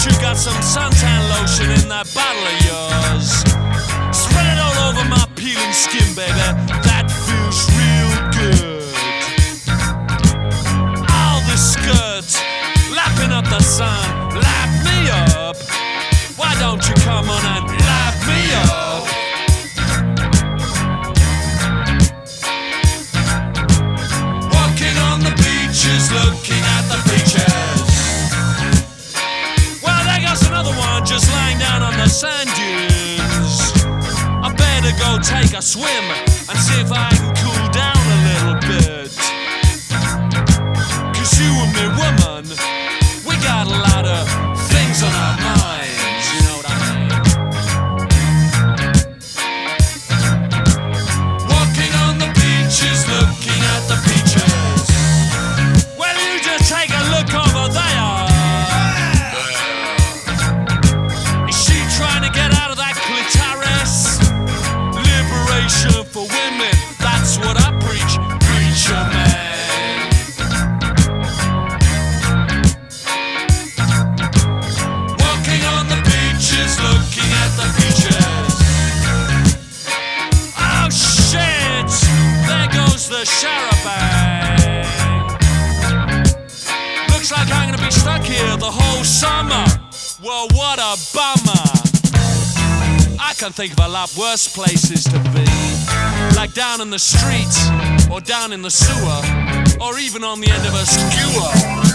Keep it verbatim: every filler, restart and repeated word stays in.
you got some suntan lotion in that bottle of yours. Spread it all over my peeling skin, baby. That feels real good. All the skirt, lapping up the sun, lap me up. Why don't you come on and lap me up? Walking on the beaches, looking at the beaches. Well, there goes another one just lying down on the sand dunes. I better go take a swim and see if I can cool down a little bit. Cause you and me, woman, we got a lot of things on our minds, you know what I mean? Walking on the beaches, looking at the beaches. Well, you just take a look over there. Is she trying to get out of that clitoris? Liberation for women, that's what I preach, preacher man. Walking on the beaches, looking at the beaches. Oh shit, there goes the charabanc. Looks like I'm gonna be stuck here the whole summer. Well, what a bummer. I can think of a lot worse places to be, like down in the street, or down in the sewer, or even on the end of a skewer.